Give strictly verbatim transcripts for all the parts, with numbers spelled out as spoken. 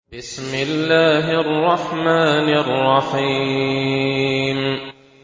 بسم الله الرحمن الرحيم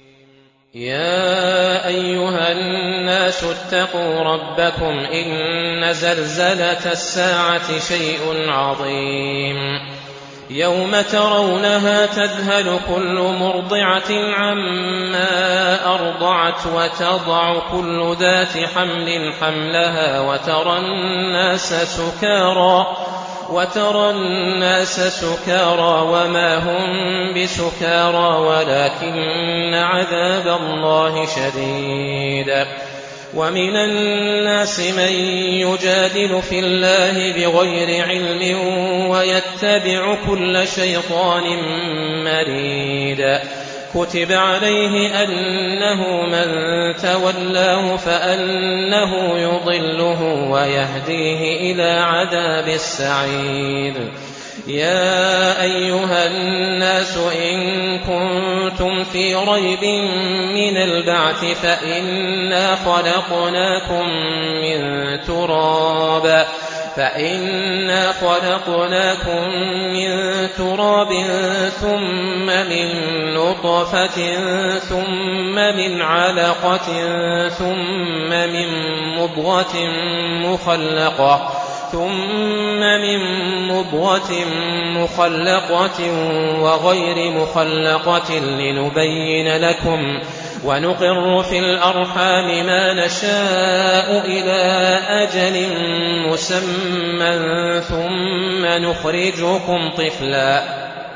يا أيها الناس اتقوا ربكم إن زلزلة الساعة شيء عظيم يوم ترونها تذهل كل مرضعة عما أرضعت وتضع كل ذات حمل حملها وترى الناس سكارى وترى الناس سكارى وما هم بسكارى ولكن عذاب الله شديد. ومن الناس من يجادل في الله بغير علم ويتبع كل شيطان مريد. كتب عليه أنه من تولاه فأنه يضله ويهديه إلى عذاب السعير. يا أيها الناس إن كنتم في ريب من البعث فإنا خلقناكم من تراب فإنا خلقناكم من تراب ثم من نطفة ثم من علقة ثم من مضغة مخلقة ثم من مضغة مخلقة وغير مخلقة لنبين لكم ونقر في الأرحام ما نشاء إلى أجل مسمى ثم نخرجكم طفلا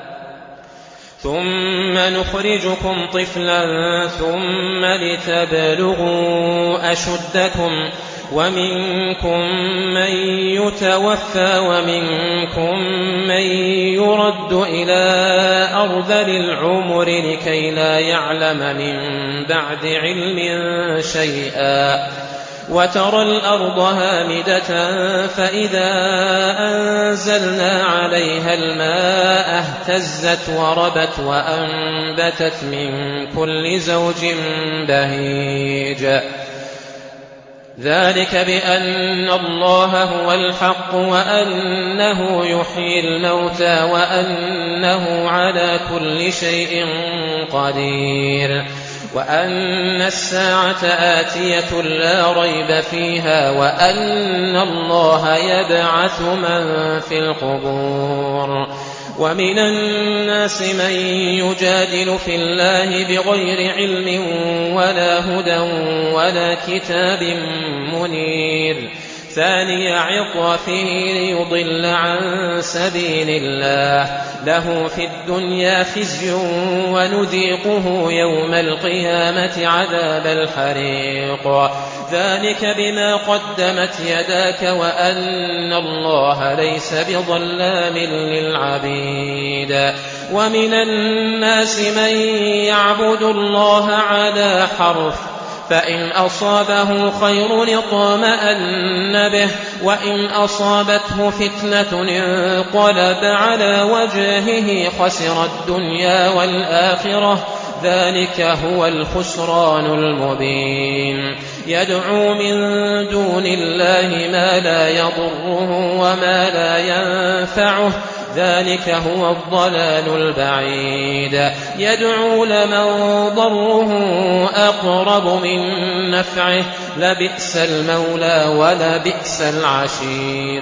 ثم نخرجكم طفلا ثم لتبلغوا أشدكم ومنكم من يتوفى ومنكم من يرد إلى أرذل العمر لكي لا يعلم من بعد علم شيئا. وترى الأرض هامدة فإذا أنزلنا عليها الماء اهتزت وربت وأنبتت من كل زوج بهيج. ذلك بأن الله هو الحق وأنه يحيي الموتى وأنه على كل شيء قدير وأن الساعة آتية لا ريب فيها وأن الله يبعث من في القبور. ومن الناس من يجادل في الله بغير علم ولا هدى ولا كتاب منير. ثاني عطفه ليضل عن سبيل الله له في الدنيا خزي ونذيقه يوم القيامة عذاب الحريق. ذلك بما قدمت يداك وأن الله ليس بظلام للعبيد. ومن الناس من يعبد الله على حرف فإن أصابه خير اطمأن به وإن أصابته فتنة انقلب على وجهه خسر الدنيا والآخرة ذلك هو الخسران المبين. يدعو من دون الله ما لا يضره وما لا ينفعه ذلك هو الضلال البعيد. يدعو لمن ضره أقرب من نفعه لبئس المولى ولبئس العشير.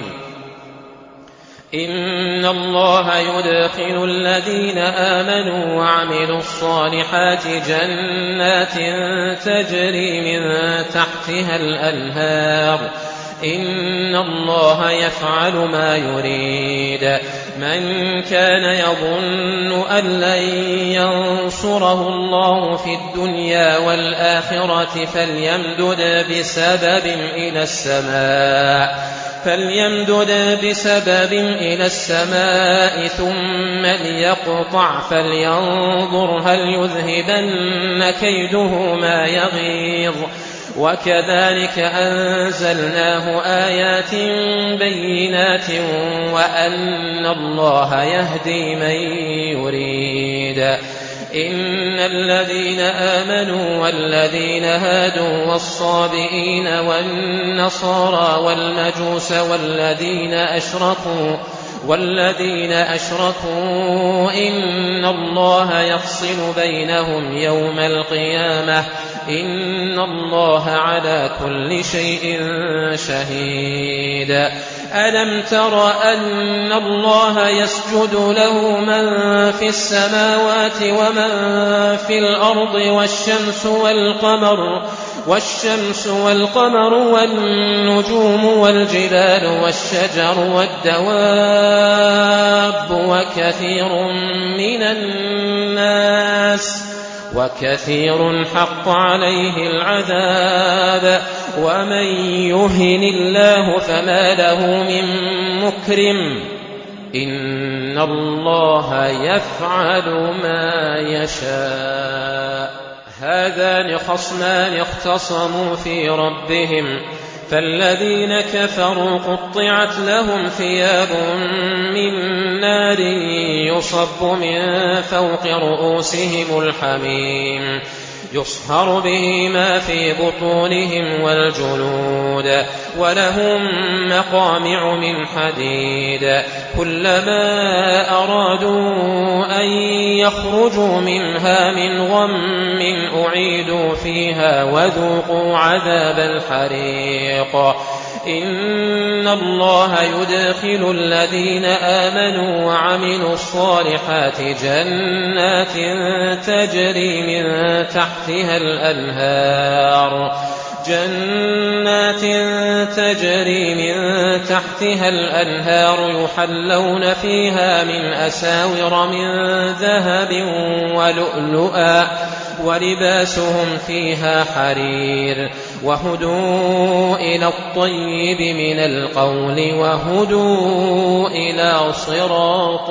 إن الله يدخل الذين آمنوا وعملوا الصالحات جنات تجري من تحتها الأنهار إن الله يفعل ما يريد. من كان يظن أن لن ينصره الله في الدنيا والآخرة فليمدد بسبب إلى السماء فليمدد بسبب إلى السماء ثم ليقطع فلينظر هل يذهبن كيده ما يغيظ. وكذلك أنزلناه آيات بينات وأن الله يهدي من يريد. إن الذين آمنوا والذين هادوا والصابئين والنصارى والمجوس والذين أشركوا والذين أشركوا إن الله يفصل بينهم يوم القيامة إن الله على كل شيء شهيد. ألم تر أن الله يسجد له من في السماوات ومن في الأرض والشمس والقمر والشمس والقمر والنجوم والجبال والشجر والدواب وكثير من الناس وكثير حق عليه العذاب ومن يهن الله فما له من مكرم إن الله يفعل ما يشاء. هذان خصمان اختصموا في ربهم فالذين كفروا قطعت لهم ثياب من نار يصب من فوق رؤوسهم الحميم يصهر به ما في بطونهم والجلود ولهم مقامع من حديد كلما أرادوا أن يخرجوا منها من غم أعيدوا فيها وذوقوا عذاب الحريق. إن الله يدخل الذين آمنوا وعملوا الصالحات جنات تجري من تحتها الأنهار جنات تجري من تحتها الأنهار يحلون فيها من أساور من ذهب ولؤلؤا ولباسهم فيها حرير وهدوا إلى الطيب من القول وهدوا إلى صراط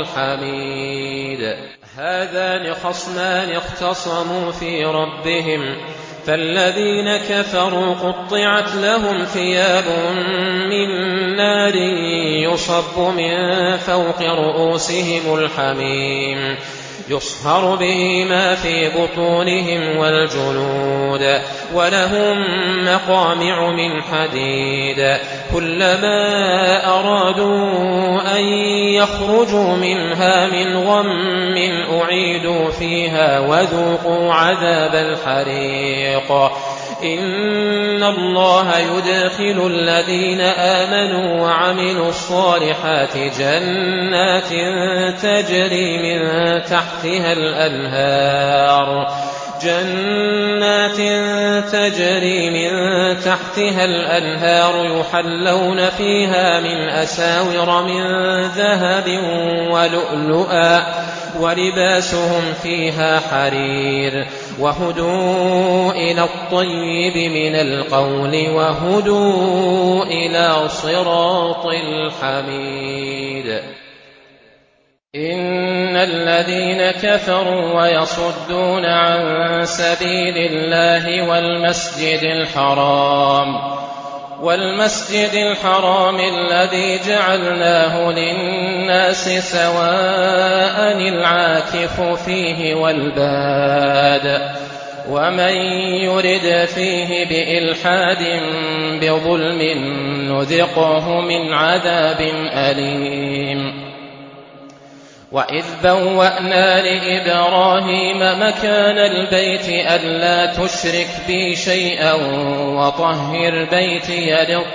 الحميد. هذان خصمان اختصموا في ربهم فالذين كفروا قطعت لهم ثياب من نار يصب من فوق رؤوسهم الحميم يصهر به ما في بطونهم والجلود ولهم مقامع من حديد كلما أرادوا أن يخرجوا منها من غم أعيدوا فيها وذوقوا عذاب الحريق. إن الله يدخل الذين آمنوا وعملوا الصالحات جنات تجري من تحتها الأنهار جنات تجري من تحتها الأنهار يحلون فيها من أساور من ذهب ولؤلؤا ولباسهم فيها حرير وهدوا إلى الطيب من القول وهدوا إلى صراط الحميد. إن الذين كفروا ويصدون عن سبيل الله والمسجد الحرام والمسجد الحرام الذي جعلناه للناس سواء العاكف فيه والباد ومن يرد فيه بإلحاد بظلم نذقه من عذاب أليم. وإذ بوأنا لإبراهيم مكان البيت ألا تشرك بي شيئا وطهر بيتي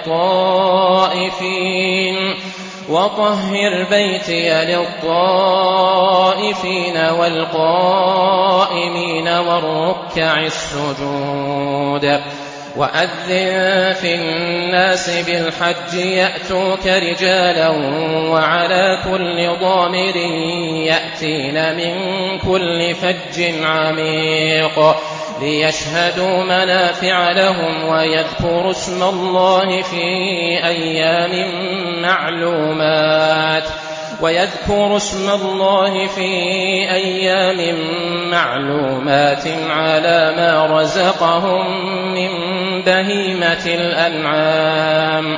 للطائفين وطهر بيتي للطائفين والقائمين والركع السجود. وأذن في الناس بالحج يأتوك رجالا وعلى كل ضامر يأتين من كل فج عميق ليشهدوا منافع لهم ويذكروا اسم الله في أيام معلومات ويذكر اسم الله في أيام معلومات على ما رزقهم من بهيمة الأنعام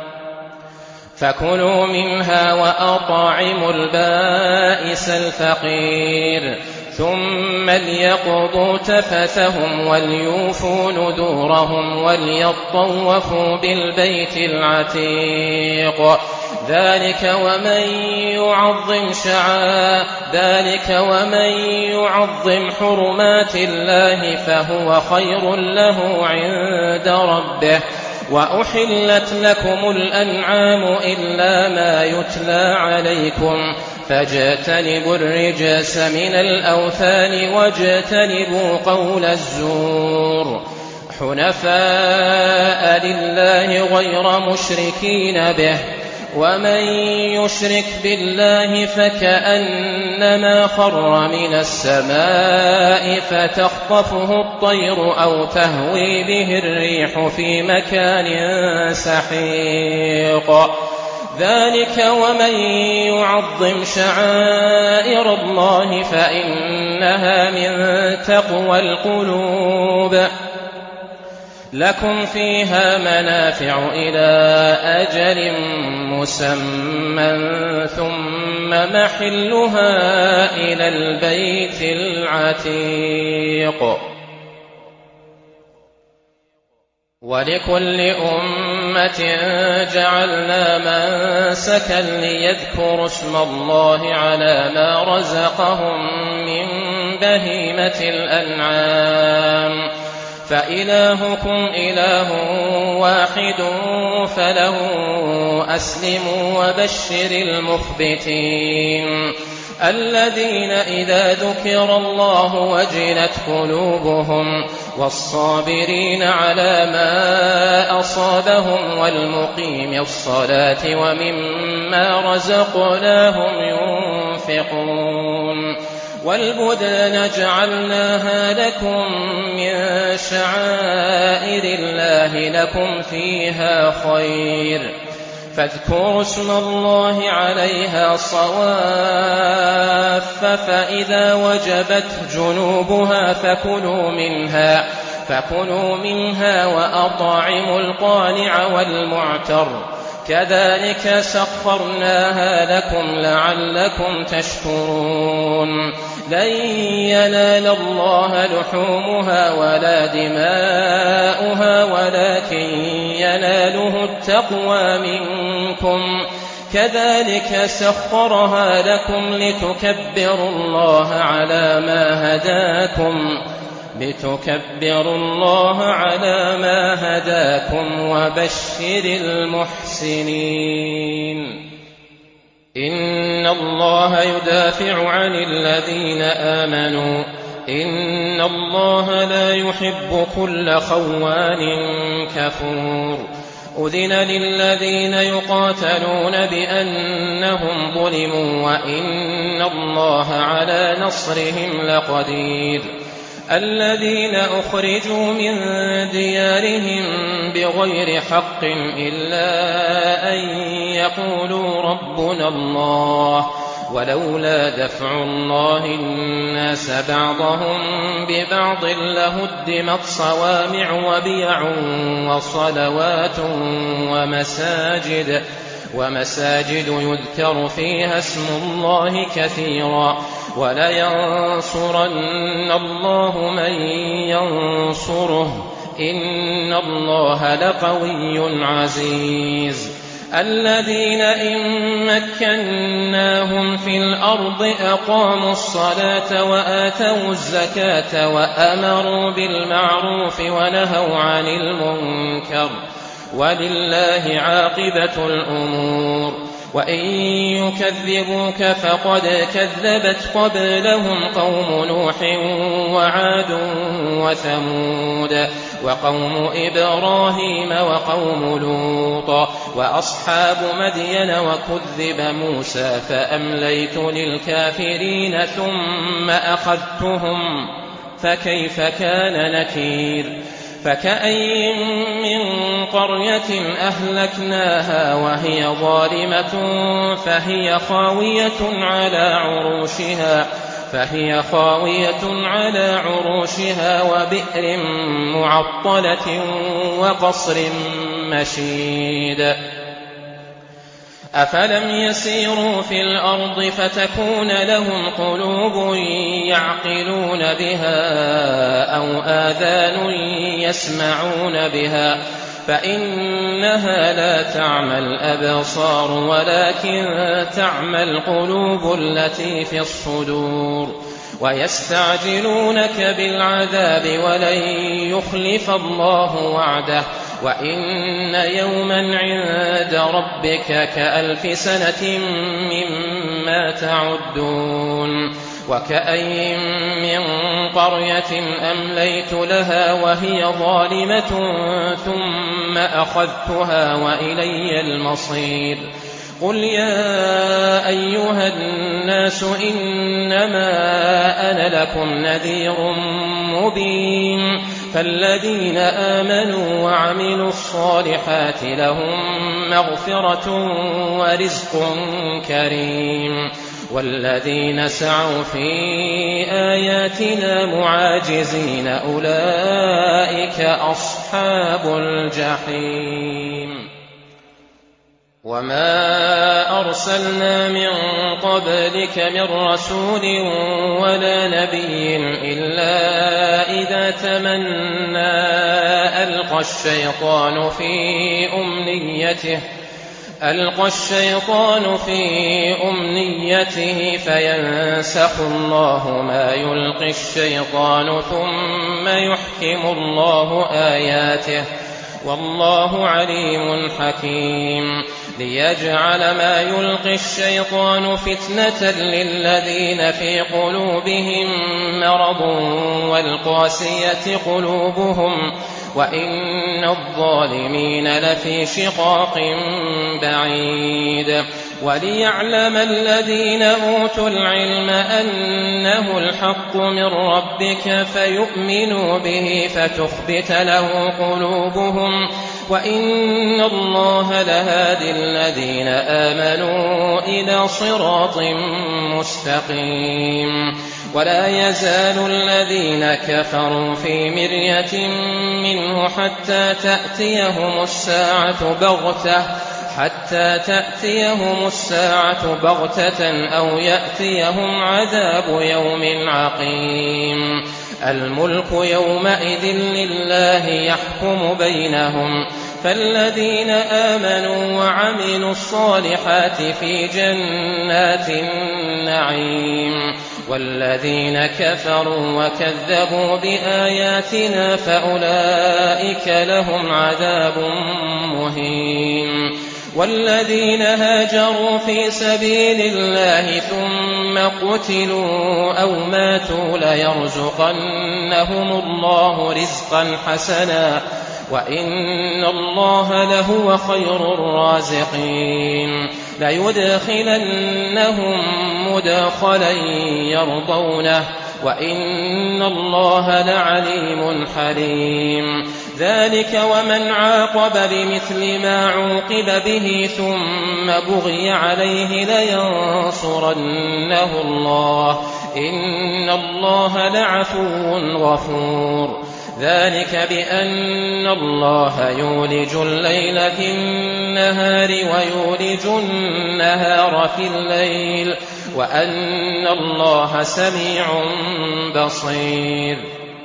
فكلوا منها وأطعموا البائس الفقير ثم ليقضوا تفثهم وليوفوا نذورهم وليطوفوا بالبيت العتيق ذلك ومن يعظم شعائر ذلك ومن يعظم حرمات الله فهو خير له عند ربه. وأحلت لكم الأنعام إلا ما يتلى عليكم فاجتنبوا الرجس من الأوثان واجتنبوا قول الزور حنفاء لله غير مشركين به ومن يشرك بالله فكأنما خر من السماء فتخطفه الطير أو تهوي به الريح في مكان سحيق. ذلك ومن يعظم شعائر الله فإنها من تقوى القلوب. لكم فيها منافع إلى أجل مسمى ثم محلها إلى البيت العتيق. ولكل أمة جعلنا منسكا ليذكروا اسم الله على ما رزقهم من بهيمة الأنعام فإلهكم إله واحد فله أسلموا وبشر المخبتين الذين إذا ذكر الله وجلت قلوبهم والصابرين على ما أصابهم والمقيم الصلاة ومما رزقناهم ينفقون. والبدن جعلناها لكم من شعائر الله لكم فيها خير فاذكروا اسم الله عليها صواف فإذا وجبت جنوبها فكلوا منها فكلوا منها وأطعموا القانع والمعتر كذلك سخرناها لكم لعلكم تشكرون. لن ينال الله لحومها ولا دماؤها ولكن يناله التقوى منكم كذلك سخرها لكم لتكبروا الله على ما هداكم لتكبروا الله على ما هداكم وبشر المحسنين. إن الله يدافع عن الذين آمنوا إن الله لا يحب كل خوان كفور. أذن للذين يقاتلون بأنهم ظلموا وإن الله على نصرهم لقدير. الذين أخرجوا من ديارهم بغير حق إلا أن يقولوا ربنا الله ولولا دفع الله الناس بعضهم ببعض لهدمت صوامع وبيع وصلوات ومساجد ومساجد يذكر فيها اسم الله كثيرا ولينصرن الله من ينصره إن الله لقوي عزيز. الذين إن مكناهم في الأرض أقاموا الصلاة وآتوا الزكاة وأمروا بالمعروف ونهوا عن المنكر ولله عاقبة الأمور. وإن يكذبوك فقد كذبت قبلهم قوم نوح وعاد وثمود وقوم إبراهيم وقوم لوط وأصحاب مدين وكذب موسى فأمليت للكافرين ثم أخذتهم فكيف كان نكير. فكأين من قرية أهلكناها وهي ظالمة فهي خاوية على عروشها فهي خاوية على عروشها وبئر معطلة وقصر مشيد. أفلم يسيروا في الأرض فتكون لهم قلوب يعقلون بها أو آذان يسمعون بها فإنها لا تعمى الأبصار ولكن تعمى القلوب التي في الصدور. ويستعجلونك بالعذاب ولن يخلف الله وعده وإن يوما عند ربك كألف سنة مما تعدون. وكأين من قرية أمليت لها وهي ظالمة ثم أخذتها وإلي المصير. قل يا أيها الناس إنما أنا لكم نذير مبين. فالذين آمنوا وعملوا الصالحات لهم مغفرة ورزق كريم. والذين سعوا في آياتنا معاجزين أولئك أصحاب الجحيم. وما أرسلنا من قبلك من رسول ولا نبي إلا إذا تمنى ألقى الشيطان في أمنيته ألقى الشيطان في أمنيته فينسخ الله ما يلقي الشيطان ثم يحكم الله آياته والله عليم حكيم. ليجعل ما يلقي الشيطان فتنة للذين في قلوبهم مرض والقاسية قلوبهم وإن الظالمين لفي شقاق بعيد. وليعلم الذين أوتوا العلم أنه الحق من ربك فيؤمنوا به فتخبت له قلوبهم وإن الله لهادي الذين آمنوا إلى صراط مستقيم. ولا يزال الذين كفروا في مرية منه حتى تأتيهم الساعة بغتة حتى تأتيهم الساعة بغتة أو يأتيهم عذاب يوم عقيم. الملك يومئذ لله يحكم بينهم. فالذين آمنوا وعملوا الصالحات في جنات النعيم والذين كفروا وكذبوا بآياتنا فأولئك لهم عذاب مهين. والذين هاجروا في سبيل الله ثم قتلوا أو ماتوا ليرزقنهم الله رزقا حسنا وإن الله لهو خير الرازقين. ليدخلنهم مدخلا يرضونه وإن الله لعليم حليم. ذلك ومن عاقب بمثل ما عوقب به ثم بغي عليه لينصرنه الله إن الله لعفو غفور. ذلك بأن الله يولج الليل في النهار ويولج النهار في الليل وأن الله سميع بصير.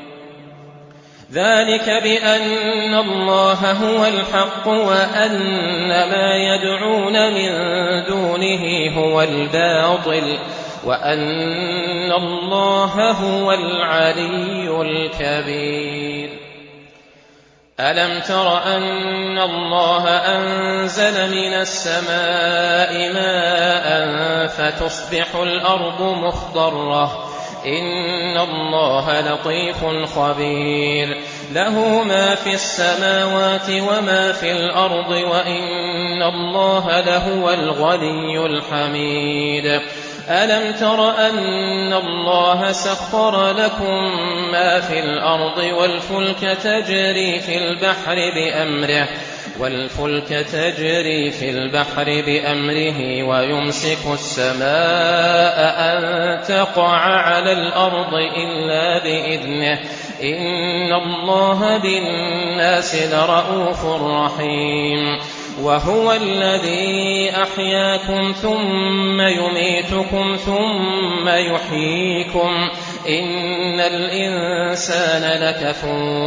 ذلك بأن الله هو الحق وأن ما يدعون من دونه هو الباطل وأن الله هو العلي الكبير. ألم تر أن الله أنزل من السماء ماء فتصبح الأرض مخضرة إن الله لطيف خبير. له ما في السماوات وما في الأرض وإن الله لهو الغني الحميد. ألم تر أن الله سخر لكم ما في الأرض والفلك تجري في البحر بأمره والفلك تجري في البحر بأمره ويمسك السماء أن تقع على الأرض إلا بإذنه إن الله بالناس لرءوف رحيم. وهو الذي أحياكم ثم يميتكم ثم يحييكم إن الإنسان لكفور.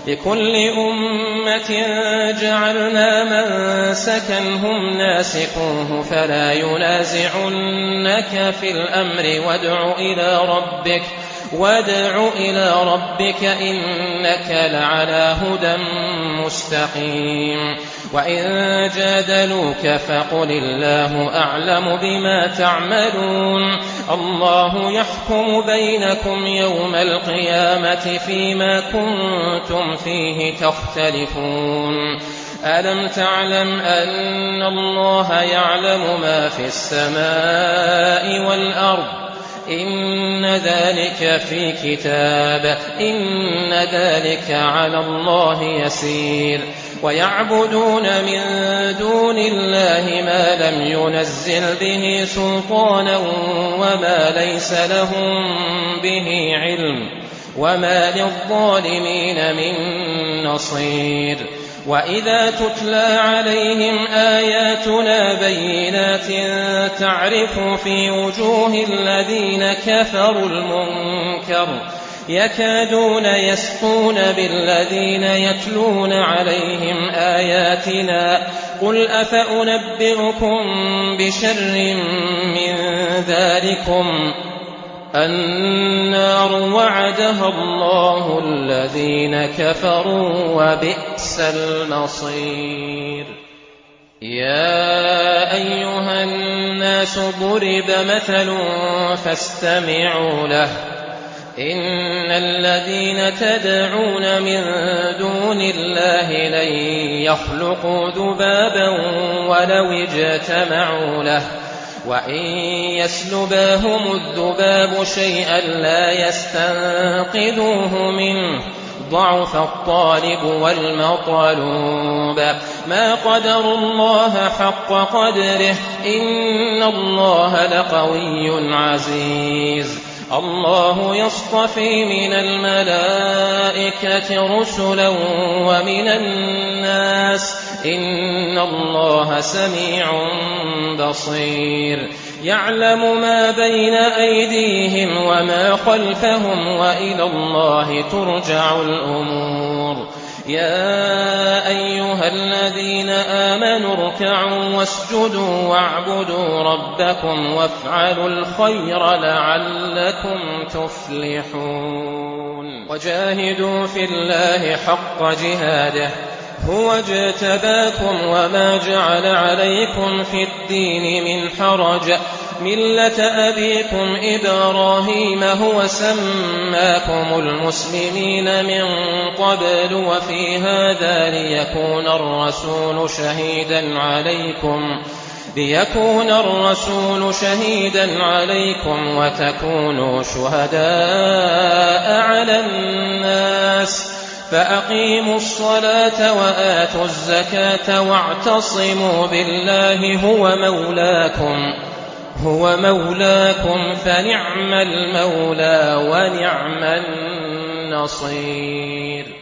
لكل أمة جعلنا منسكا هم ناسكوه فلا ينازعنك في الأمر وادع إلى ربك وادع إلى ربك إنك لعلى هدى مستقيم وإن جادلوك فقل الله أعلم بما تعملون الله يحكم بينكم يوم القيامة فيما كنتم فيه تختلفون ألم تعلم أن الله يعلم ما في السماء والأرض إن ذلك في كتاب إن ذلك على الله يسير ويعبدون من دون الله ما لم ينزل به سلطانا وما ليس لهم به علم وما للظالمين من نصير وإذا تتلى عليهم آياتنا بينات تعرف في وجوه الذين كفروا المنكر يكادون يسقون بالذين يتلون عليهم آياتنا قل أفأنبئكم بشر من ذلكم النار وعدها الله الذين كفروا وبئس المصير يا أيها الناس ضرب مثل فاستمعوا له إن الذين تدعون من دون الله لن يخلقوا ذبابا ولو اجتمعوا له وإن يسلبهم الذباب شيئا لا يستنقذوه منه ضعف الطالب والمطلوب ما قدروا الله حق قدره إن الله لقوي عزيز الله يصطفي من الملائكة رسلا ومن الناس إن الله سميع بصير يعلم ما بين أيديهم وما خلفهم وإلى الله ترجع الأمور يا أيها الذين آمنوا اركعوا واسجدوا واعبدوا ربكم وافعلوا الخير لعلكم تفلحون وجاهدوا في الله حق جهاده هو اجتباكم وما جعل عليكم في الدين من حرج ملة أبيكم إبراهيم هو سماكم المسلمين من قبل وفي هذا ليكون الرسول شهيدا عليكم ليكون الرسول شهيدا عليكم وتكونوا شهداء على الناس فأقيموا الصلاة وآتوا الزكاة واعتصموا بالله هو مولاكم هو مولاكم فنعم المولى ونعم النصير